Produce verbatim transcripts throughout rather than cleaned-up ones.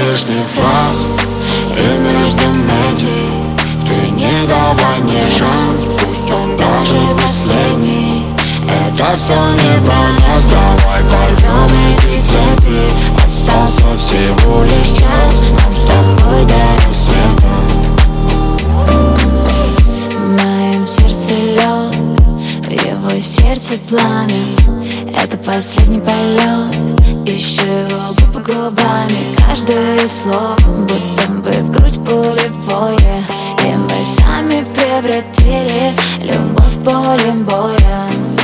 лишних фраз и между меди. Ты не давай мне шанс, пусть он даже последний. Это все не про нас, давай порвем эти цепи. Остался всего лишь час, нам с тобой до рассвета. В моем сердце лед, в его сердце пламя. Это последний полет, ищу его губы губами. Каждое слово будто бы в грудь пулевое. И мы сами превратили любовь в поле боя.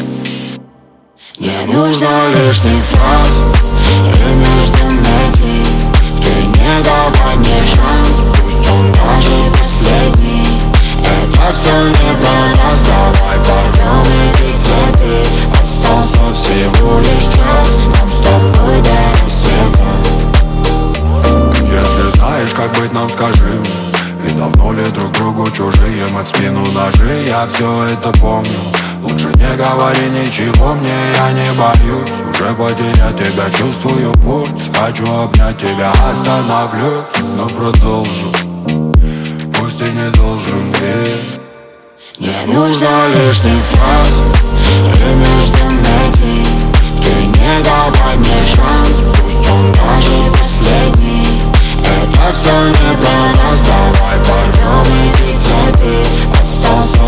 Не нужно лишних фраз и между меди. Ты не давай мне шанс, пусть он даже последний. Это все не про нас, давай порвем эти цепи. Остался всего лишь час, нам с тобой до рассвета. Если знаешь, как быть, нам скажи. И давно ли друг другу чужие, мы в спину ножи, я все это помню. Лучше не говори ничего мне, я не боюсь уже потерять тебя, чувствую пульс. Хочу обнять тебя, остановлюсь, но продолжу, пусть и не должен, ведь не нужно лишних фраз и между меди. Ты не давай мне шанс, пусть он даже последний. Это все не про нас, давай порвем эти цепи. Остался